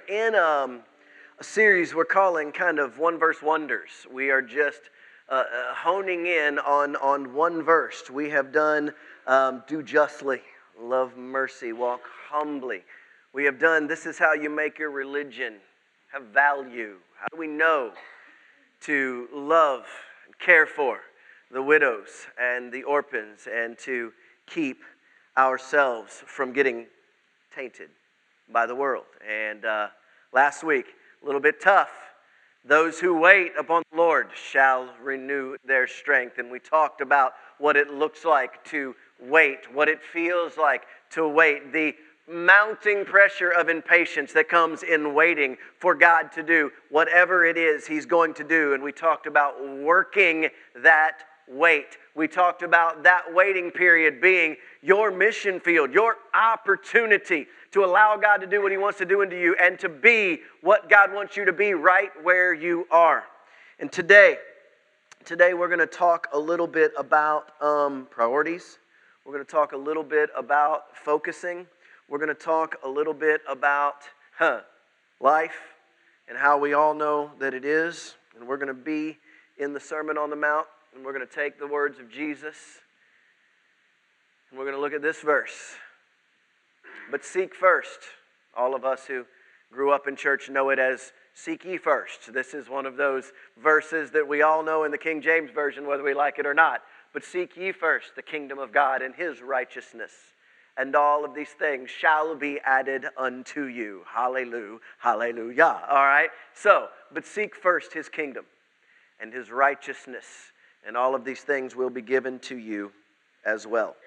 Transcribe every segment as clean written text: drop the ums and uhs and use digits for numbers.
in a series we're calling kind of one verse wonders. We are just honing in on one verse. We have done do justly, love mercy, walk humbly. We have done this is how you make your religion have value. How do we know to love and care for the widows and the orphans and to keep ourselves from getting tainted by the world. And last week, a little bit tough. Those who wait upon the Lord shall renew their strength. And we talked about what it looks like to wait, what it feels like to wait, the mounting pressure of impatience that comes in waiting for God to do whatever it is He's going to do. And we talked about working that wait. We talked about that waiting period being your mission field, your opportunity to allow God to do what He wants to do into you and to be what God wants you to be right where you are. And today we're going to talk a little bit about priorities. We're going to talk a little bit about focusing. We're going to talk a little bit about life and how we all know that it is. And we're going to be in the Sermon on the Mount. And we're going to take the words of Jesus, and we're going to look at this verse. But seek first. All of us who grew up in church know it as seek ye first. This is one of those verses that we all know in the King James Version, whether we like it or not. But seek ye first the kingdom of God and His righteousness, and all of these things shall be added unto you. Hallelujah, hallelujah. All right? So, but seek first His kingdom and His righteousness, and all of these things will be given to you as well.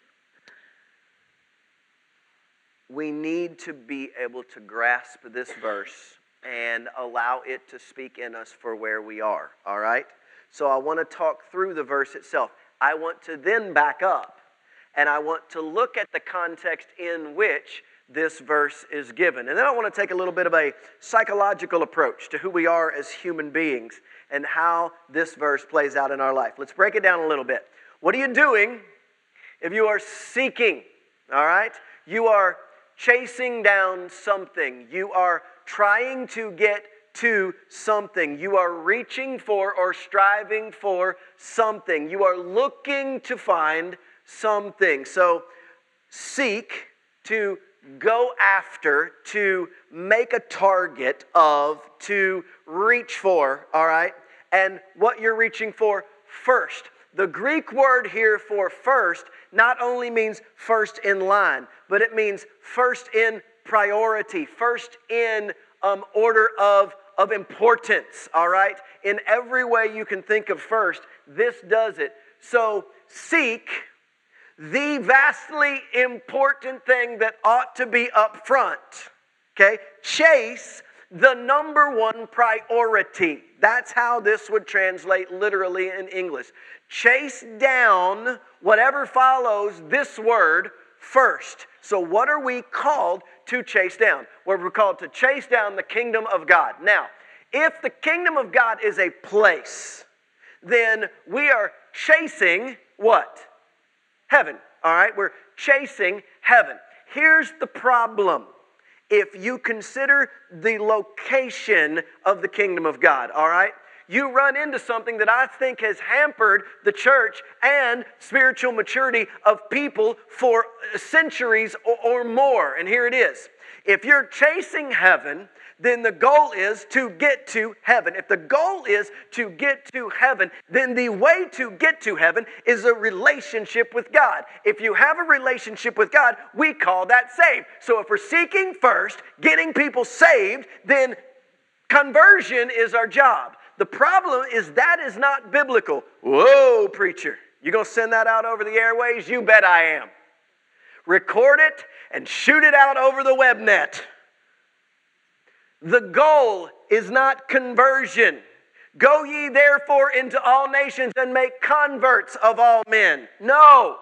We need to be able to grasp this verse and allow it to speak in us for where we are, all right? So I want to talk through the verse itself. I want to then back up, and I want to look at the context in which this verse is given. And then I want to take a little bit of a psychological approach to who we are as human beings and how this verse plays out in our life. Let's break it down a little bit. What are you doing if you are seeking, all right? You are chasing down something. You are trying to get to something. You are reaching for or striving for something. You are looking to find something. So seek, to go after, to make a target of, to reach for, all right? And what you're reaching for first. The Greek word here for first not only means first in line, but it means first in priority, first in order of importance, all right? In every way you can think of first, this does it. So seek the vastly important thing that ought to be up front, okay? Chase the number one priority. That's how this would translate literally in English. Chase down whatever follows this word first. So what are we called to chase down? Well, we're called to chase down the kingdom of God. Now, if the kingdom of God is a place, then we are chasing what? Heaven, all right? We're chasing heaven. Here's the problem. If you consider the location of the kingdom of God, all right? You run into something that I think has hampered the church and spiritual maturity of people for centuries or more. And here it is. If you're chasing heaven, then the goal is to get to heaven. If the goal is to get to heaven, then the way to get to heaven is a relationship with God. If you have a relationship with God, we call that saved. So if we're seeking first, getting people saved, then conversion is our job. The problem is that is not biblical. Whoa, preacher, you gonna send that out over the airways? You bet I am. Record it and shoot it out over the web net. The goal is not conversion. Go ye therefore into all nations and make converts of all men. No.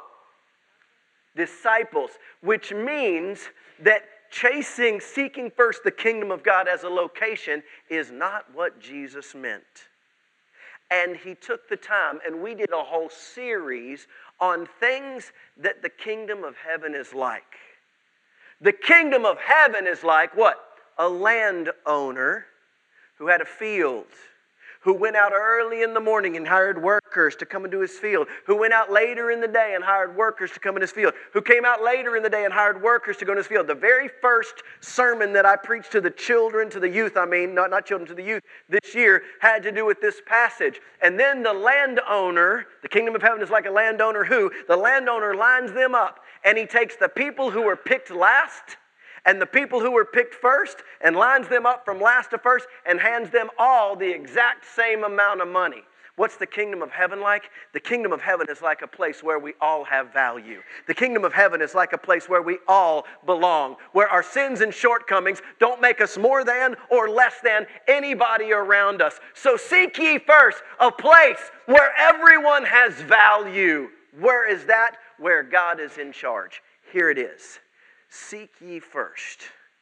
Disciples, which means that seeking first the kingdom of God as a location is not what Jesus meant. And He took the time, and we did a whole series on things that the kingdom of heaven is like. The kingdom of heaven is like what? a landowner who had a field, who went out early in the morning and hired workers to come into his field, who went out later in the day and hired workers to come in his field, who came out later in the day and hired workers to go in his field. The very first sermon that I preached to the children, to the youth, not children, to the youth this year, had to do with this passage. And then the landowner, the kingdom of heaven is like a landowner who, the landowner lines them up, and he takes the people who were picked last and the people who were picked first and lines them up from last to first and hands them all the exact same amount of money. What's the kingdom of heaven like? The kingdom of heaven is like a place where we all have value. The kingdom of heaven is like a place where we all belong, where our sins and shortcomings don't make us more than or less than anybody around us. So seek ye first a place where everyone has value. Where is that? Where God is in charge. Here it is. Seek ye first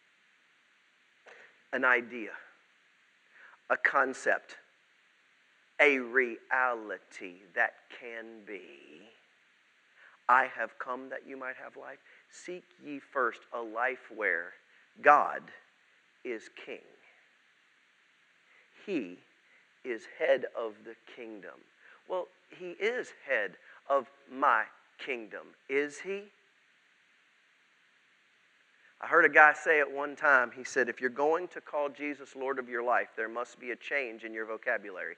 an idea, a concept, a reality that can be. I have come that you might have life. Seek ye first a life where God is king. He is head of the kingdom. Well, he is head of my kingdom. Is he? I heard a guy say at one time, he said, if you're going to call Jesus Lord of your life, there must be a change in your vocabulary.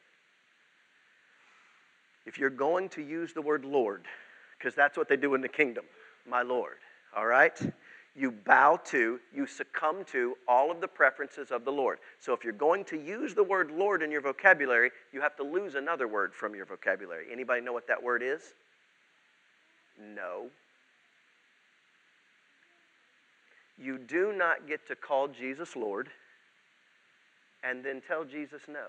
If you're going to use the word Lord, because that's what they do in the kingdom, my Lord, all right? You bow to, you succumb to all of the preferences of the Lord. So if you're going to use the word Lord in your vocabulary, you have to lose another word from your vocabulary. Anybody know what that word is? No. You do not get to call Jesus Lord and then tell Jesus no.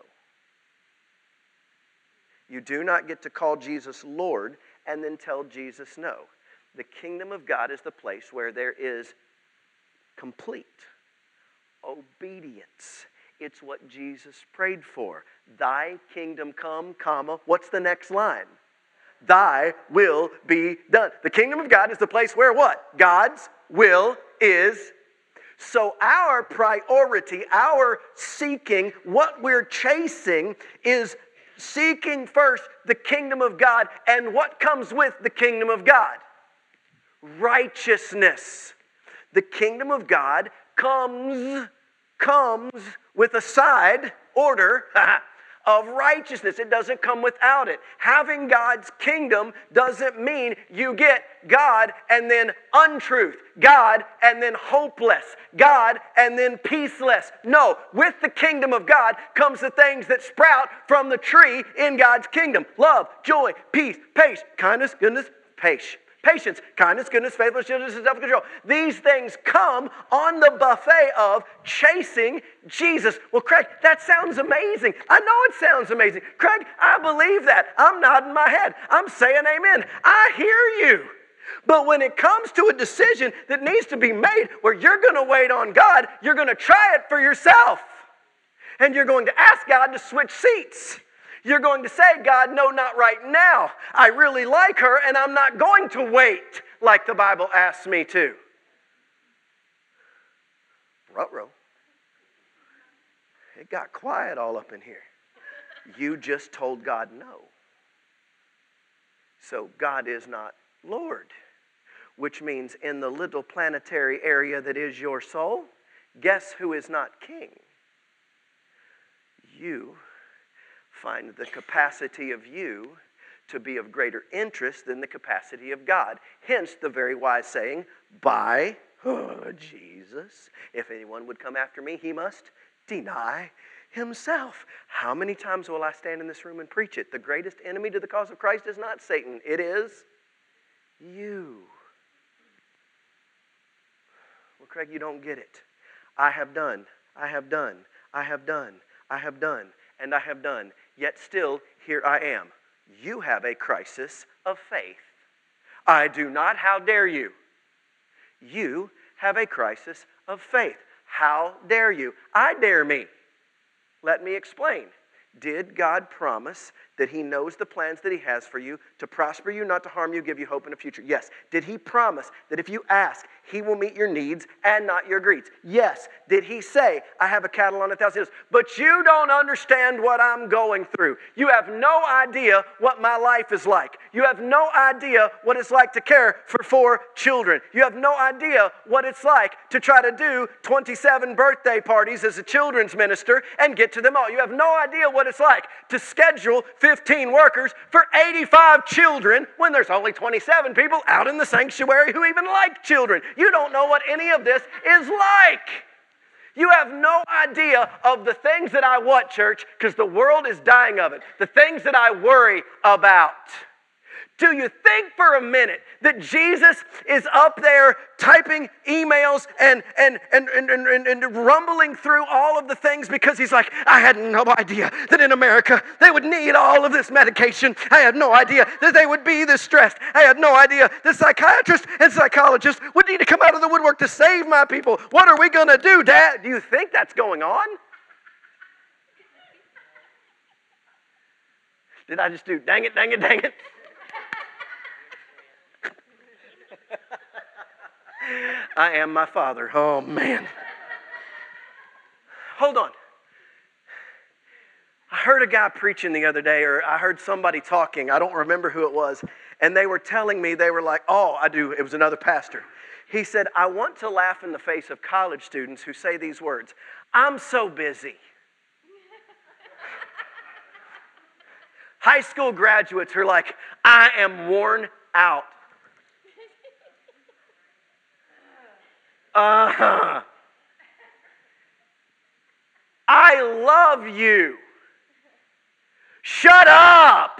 You do not get to call Jesus Lord and then tell Jesus no. The kingdom of God is the place where there is complete obedience. It's what Jesus prayed for. Thy kingdom come, comma, what's the next line? Thy will be done. The kingdom of God is the place where what? God's will is. So our priority, our seeking, what we're chasing is seeking first the kingdom of God. And what comes with the kingdom of God? Righteousness. The kingdom of God comes with a side order of righteousness. It doesn't come without it. Having God's kingdom doesn't mean you get God and then untruth, God and then hopeless, God and then peaceless. No, with the kingdom of God comes the things that sprout from the tree in God's kingdom. Love, joy, peace, patience, kindness, goodness, patience, kindness, goodness, faithfulness, gentleness, and self-control. These things come on the buffet of chasing Jesus. Well, Craig, that sounds amazing. I know it sounds amazing. Craig, I believe that. I'm nodding my head. I'm saying amen. I hear you. But when it comes to a decision that needs to be made where you're going to wait on God, you're going to try it for yourself. And you're going to ask God to switch seats. You're going to say, God, no, not right now. I really like her, and I'm not going to wait like the Bible asks me to. Ruh-roh. It got quiet all up in here. You just told God no. So God is not Lord, which means in the little planetary area that is your soul, guess who is not king? You find the capacity of you to be of greater interest than the capacity of God. Hence the very wise saying, by Jesus, if anyone would come after me, he must deny himself. How many times will I stand in this room and preach it? The greatest enemy to the cause of Christ is not Satan. It is you. Well, Craig, you don't get it. I have done, and I have done. Yet still, here I am. You have a crisis of faith. I do not. How dare you? You have a crisis of faith. How dare you? I dare me. Let me explain. Did God promise that he knows the plans that he has for you, to prosper you, not to harm you, give you hope in the future? Yes. Did he promise that if you ask, he will meet your needs and not your greeds? Yes. Did he say, I have a cattle on 1,000 hills, but you don't understand what I'm going through. You have no idea what my life is like. You have no idea what it's like to care for 4 children. You have no idea what it's like to try to do 27 birthday parties as a children's minister and get to them all. You have no idea what it's like to schedule 15 workers for 85 children when there's only 27 people out in the sanctuary who even like children. You don't know what any of this is like. You have no idea of the things that I want, church, because the world is dying of it. The things that I worry about. Do you think for a minute that Jesus is up there typing emails and rumbling through all of the things because he's like, I had no idea that in America they would need all of this medication. I had no idea that they would be this stressed. I had no idea that psychiatrists and psychologists would need to come out of the woodwork to save my people. What are we going to do, Dad? Do you think that's going on? Did I just do dang it, dang it, dang it? I am my father. Oh, man. Hold on. I heard a guy preaching the other day, or I heard somebody talking. I don't remember who it was. And they were telling me, they were like, oh, I do. It was another pastor. He said, I want to laugh in the face of college students who say these words. I'm so busy. High school graduates are like, I am worn out. I love you. Shut up.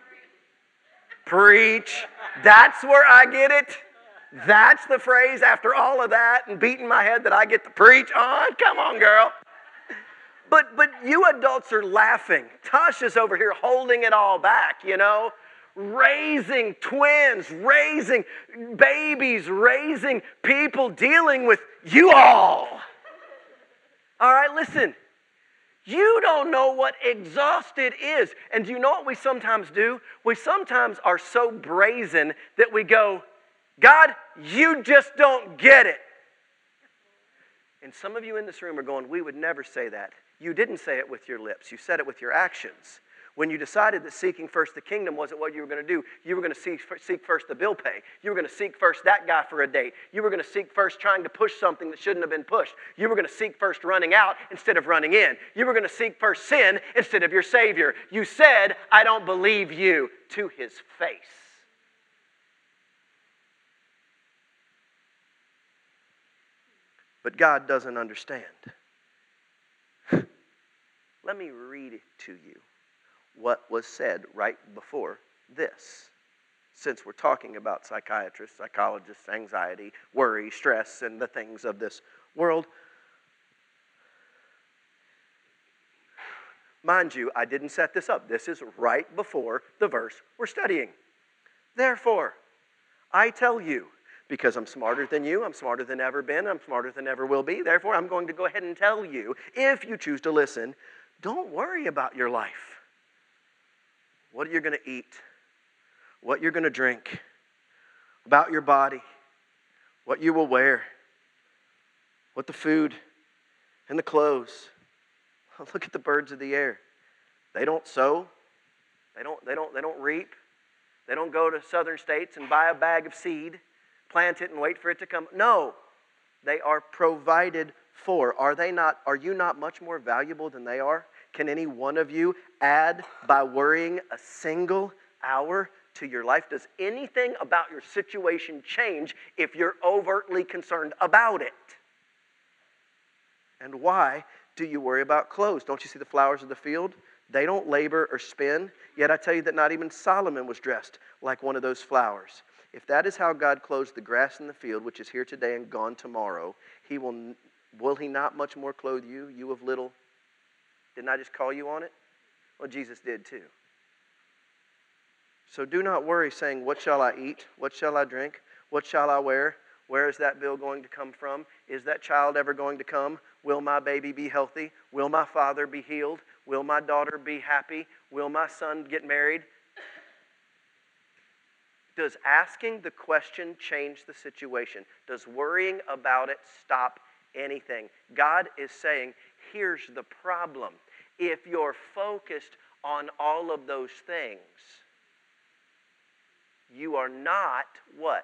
Preach. That's where I get it. That's the phrase after all of that and beating my head that I get to preach on. Come on, girl. But you adults are laughing. Tasha's over here holding it all back, you know. Raising twins, raising babies, raising people, dealing with you all. All right, listen. You don't know what exhausted is. And do you know what we sometimes do? We sometimes are so brazen that we go, God, you just don't get it. And some of you in this room are going, we would never say that. You didn't say it with your lips. You said it with your actions. When you decided that seeking first the kingdom wasn't what you were going to do, you were going to seek first the bill pay. You were going to seek first that guy for a date. You were going to seek first trying to push something that shouldn't have been pushed. You were going to seek first running out instead of running in. You were going to seek first sin instead of your Savior. You said, I don't believe you, to his face. But God doesn't understand. Let me read it to you. What was said right before this. Since we're talking about psychiatrists, psychologists, anxiety, worry, stress, and the things of this world. Mind you, I didn't set this up. This is right before the verse we're studying. Therefore, I tell you, because I'm smarter than you, I'm smarter than ever been, I'm smarter than ever will be, therefore I'm going to go ahead and tell you, if you choose to listen, don't worry about your life. What you're going to eat, what you're going to drink, about your body, what you will wear, what the food and the clothes. Look at the birds of the air. They don't sow. They don't reap. They don't go to southern states and buy a bag of seed, plant it and wait for it to come. No, they are provided for. Are you not much more valuable than they are? Can any one of you add by worrying a single hour to your life? Does anything about your situation change if you're overtly concerned about it? And why do you worry about clothes? Don't you see the flowers of the field? They don't labor or spin. Yet I tell you that not even Solomon was dressed like one of those flowers. If that is how God clothes the grass in the field, which is here today and gone tomorrow, will he not much more clothe you, you of little? Didn't I just call you on it? Well, Jesus did too. So do not worry, saying, what shall I eat? What shall I drink? What shall I wear? Where is that bill going to come from? Is that child ever going to come? Will my baby be healthy? Will my father be healed? Will my daughter be happy? Will my son get married? Does asking the question change the situation? Does worrying about it stop anything? God is saying, here's the problem. If you're focused on all of those things, you are not what?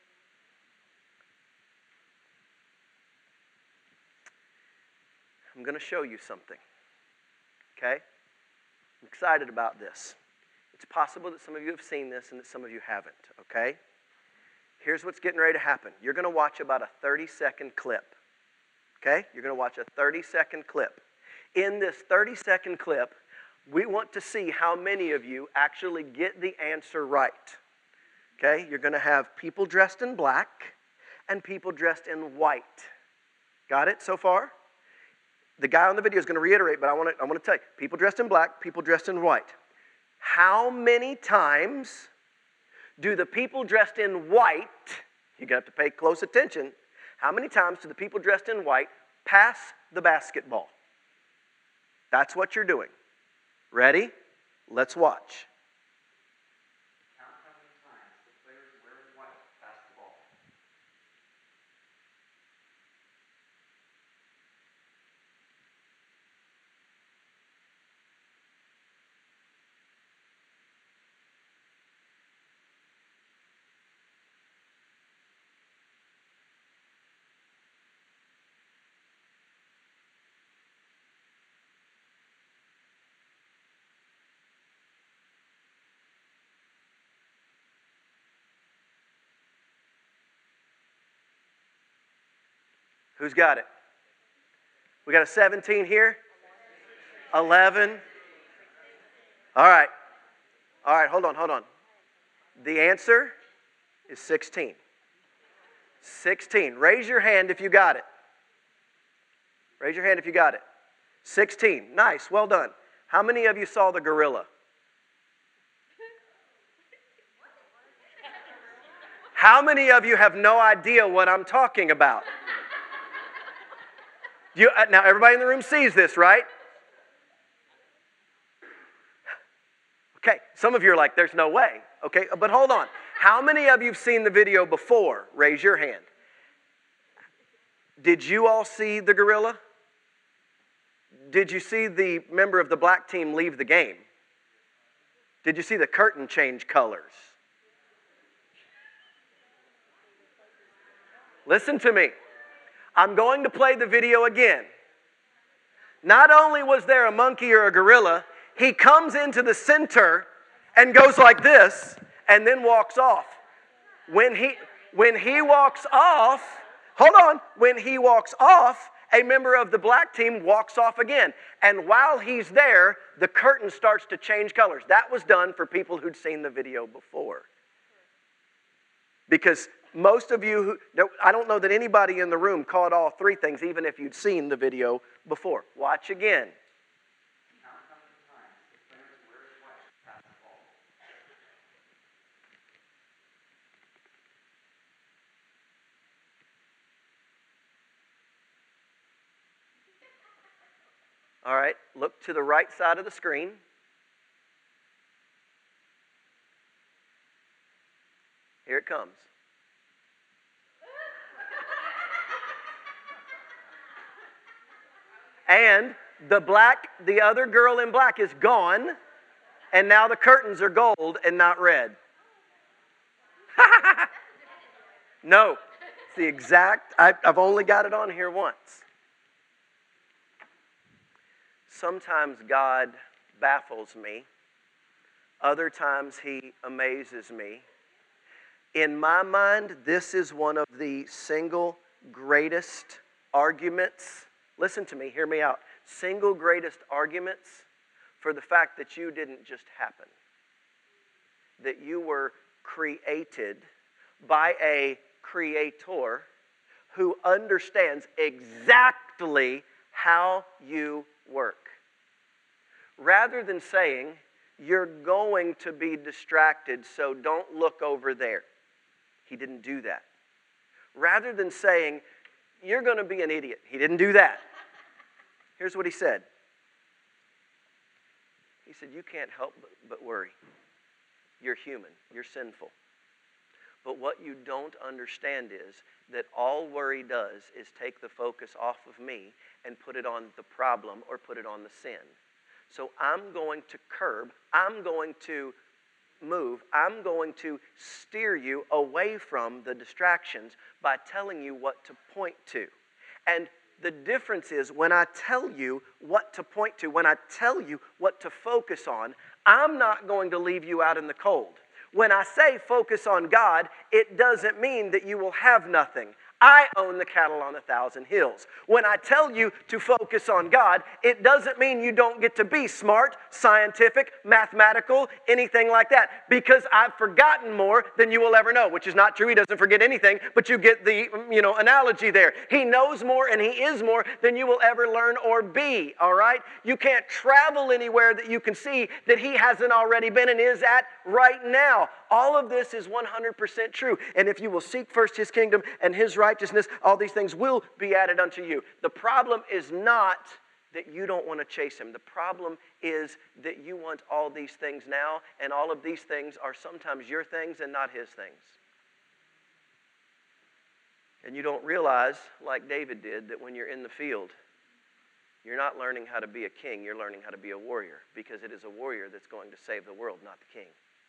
I'm going to show you something. Okay? I'm excited about this. It's possible that some of you have seen this and that some of you haven't. Okay? Here's what's getting ready to happen. You're going to watch about a 30-second clip. Okay? You're going to watch a 30-second clip. In this 30-second clip, we want to see how many of you actually get the answer right. Okay? You're going to have people dressed in black and people dressed in white. Got it so far? The guy on the video is going to reiterate, but I want to tell you, people dressed in black, people dressed in white. How many times do the people dressed in white, you're going to have to pay close attention, how many times do the people dressed in white pass the basketball? That's what you're doing. Ready? Let's watch. Count how many times the players wearing white pass the ball. Who's got it? We got a 17 here? 11? All right. All right, hold on. The answer is 16. 16. Raise your hand if you got it. Raise your hand if you got it. 16. Nice, well done. How many of you saw the gorilla? How many of you have no idea what I'm talking about? Now, everybody in the room sees this, right? Okay, some of you are like, there's no way. Okay, but hold on. How many of you have seen the video before? Raise your hand. Did you all see the gorilla? Did you see the member of the black team leave the game? Did you see the curtain change colors? Listen to me. I'm going to play the video again. Not only was there a monkey or a gorilla, he comes into the center and goes like this and then walks off. When he walks off, hold on, when he walks off, a member of the black team walks off again. And while he's there, the curtain starts to change colors. That was done for people who'd seen the video before. Because most of you, I don't know that anybody in the room caught all three things, even if you'd seen the video before. Watch again. Count how many times the players wearing white pass the ball. All right, look to the right side of the screen. Here it comes. And the other girl in black is gone, and now the curtains are gold and not red. No, it's the exact, I've only got it on here once. Sometimes God baffles me. Other times He amazes me. In my mind, this is one of the single greatest arguments. Listen to me, hear me out. Single greatest arguments for the fact that you didn't just happen. That you were created by a creator who understands exactly how you work. Rather than saying, you're going to be distracted, so don't look over there. He didn't do that. Rather than saying, you're going to be an idiot. He didn't do that. Here's what He said. He said, you can't help but worry. You're human. You're sinful. But what you don't understand is that all worry does is take the focus off of me and put it on the problem or put it on the sin. So I'm going to curb, I'm going to move, I'm going to steer you away from the distractions by telling you what to point to. And the difference is when I tell you what to point to, when I tell you what to focus on, I'm not going to leave you out in the cold. When I say focus on God, it doesn't mean that you will have nothing. I own the cattle on 1,000 hills. When I tell you to focus on God, it doesn't mean you don't get to be smart, scientific, mathematical, anything like that. Because I've forgotten more than you will ever know, which is not true. He doesn't forget anything, but you get the, analogy there. He knows more and he is more than you will ever learn or be, all right? You can't travel anywhere that you can see that he hasn't already been and is at right now. All of this is 100% true. And if you will seek first his kingdom and his righteousness, all these things will be added unto you. The problem is not that you don't want to chase him. The problem is that you want all these things now, and all of these things are sometimes your things and not his things. And you don't realize, like David did, that when you're in the field, you're not learning how to be a king, you're learning how to be a warrior, because it is a warrior that's going to save the world, not the king.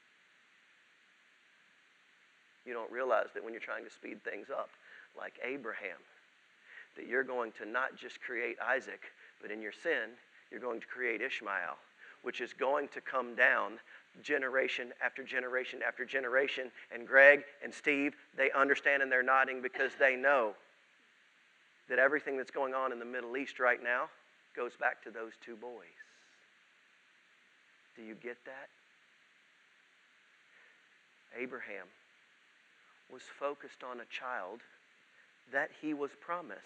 You don't realize that when you're trying to speed things up, like Abraham, that you're going to not just create Isaac, but in your sin, you're going to create Ishmael, which is going to come down generation after generation after generation. And Greg and Steve, they understand and they're nodding because they know that everything that's going on in the Middle East right now goes back to those two boys. Do you get that? Abraham was focused on a child that he was promised.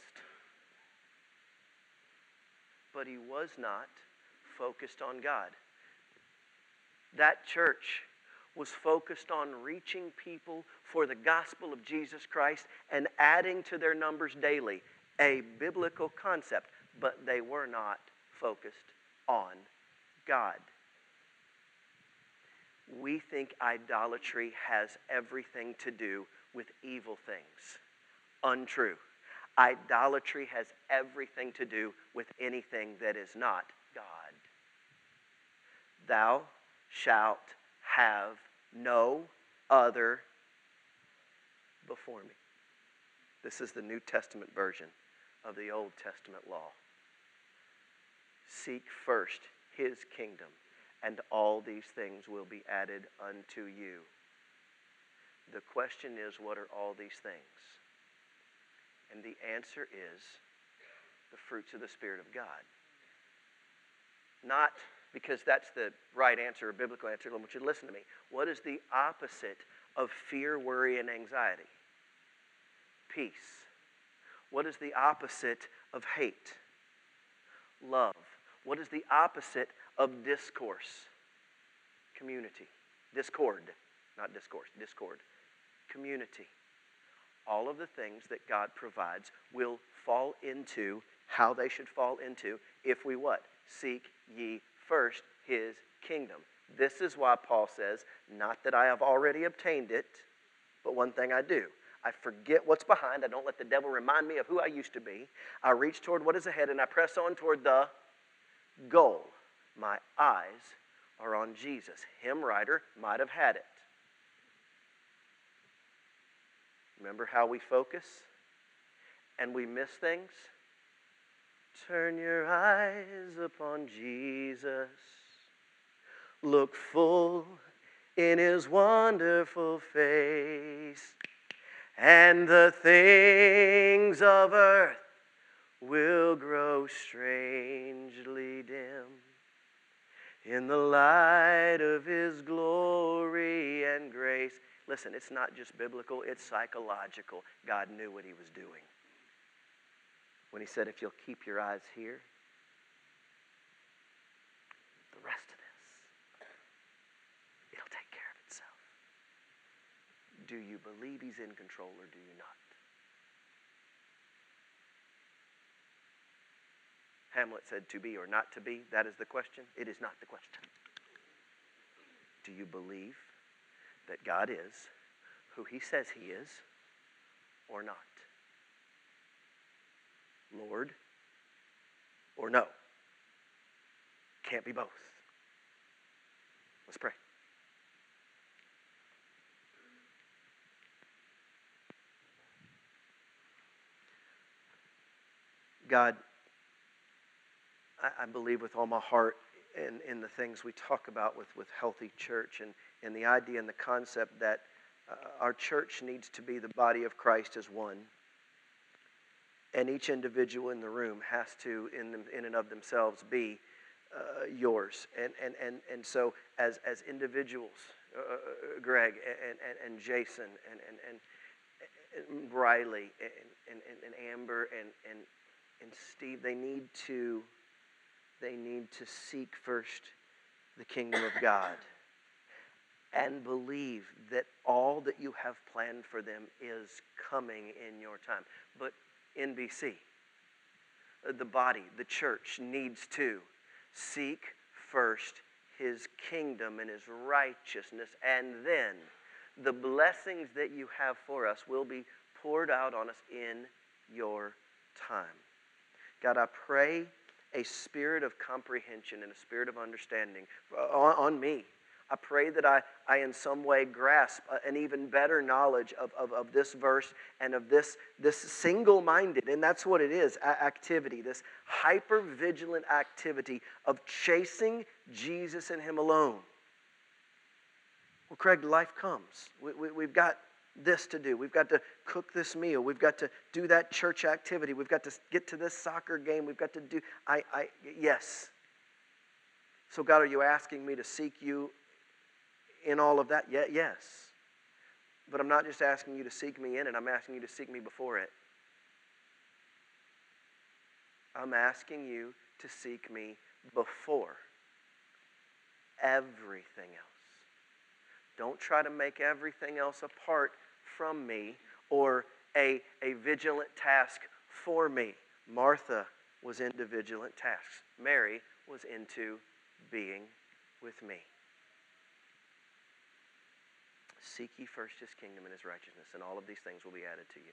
But he was not focused on God. That church was focused on reaching people for the gospel of Jesus Christ and adding to their numbers daily, a biblical concept, but they were not focused on God. We think idolatry has everything to do with evil things. Untrue. Idolatry has everything to do with anything that is not God. Thou shalt have no other before me. This is the New Testament version of the Old Testament law. Seek first his kingdom, and all these things will be added unto you. The question is, what are all these things? And the answer is the fruits of the Spirit of God. Not because that's the right answer or biblical answer. I want you to listen to me. What is the opposite of fear, worry, and anxiety? Peace. What is the opposite of hate? Love. What is the opposite of discourse? Community. Discord. Not discourse. Discord. Community. All of the things that God provides will fall into how they should fall into if we what? Seek ye first his kingdom. This is why Paul says, not that I have already obtained it, but one thing I do. I forget what's behind. I don't let the devil remind me of who I used to be. I reach toward what is ahead and I press on toward the goal. My eyes are on Jesus. Hymn writer might have had it. Remember how we focus and we miss things? Turn your eyes upon Jesus. Look full in his wonderful face, and the things of earth will grow strangely dim in the light of his glory and grace. Listen, it's not just biblical, it's psychological. God knew what he was doing when he said, if you'll keep your eyes here, the rest of this, it'll take care of itself. Do you believe he's in control or do you not? Hamlet said, to be or not to be, that is the question. It is not the question. Do you believe that God is who he says he is or not? Lord or no? Can't be both. Let's pray. God, I believe with all my heart in the things we talk about with healthy church and the idea and the concept that our church needs to be the body of Christ as one. And each individual in the room has to, in and of themselves, be yours. And so as individuals, Greg and Jason and Briley and Amber and Steve, they need to seek first the kingdom of God and believe that all that you have planned for them is coming in your time. But NBC, the body, the church needs to seek first his kingdom and his righteousness, and then the blessings that you have for us will be poured out on us in your time. God, I pray a spirit of comprehension and a spirit of understanding on me. I pray that I in some way grasp an even better knowledge of this verse and of this single-minded, and that's what it is, activity, this hyper-vigilant activity of chasing Jesus and him alone. Well, Craig, life comes. We've got this to do. We've got to cook this meal. We've got to do that church activity. We've got to get to this soccer game. We've got to do, yes. So God, are you asking me to seek you in all of that? Yes. But I'm not just asking you to seek me in it. I'm asking you to seek me before it. I'm asking you to seek me before everything else. Don't try to make everything else apart from me or a vigilant task for me. Martha was into vigilant tasks. Mary was into being with me. Seek ye first his kingdom and his righteousness, and all of these things will be added to you.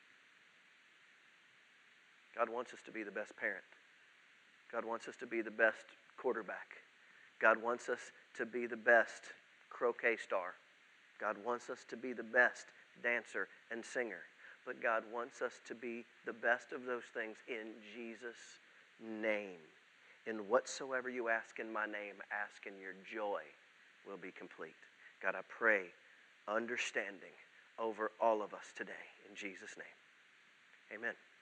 God wants us to be the best parent. God wants us to be the best quarterback. God wants us to be the best croquet star. God wants us to be the best dancer and singer. But God wants us to be the best of those things in Jesus' name. In whatsoever you ask in my name, ask and your joy will be complete. God, I pray understanding over all of us today. In Jesus' name, amen.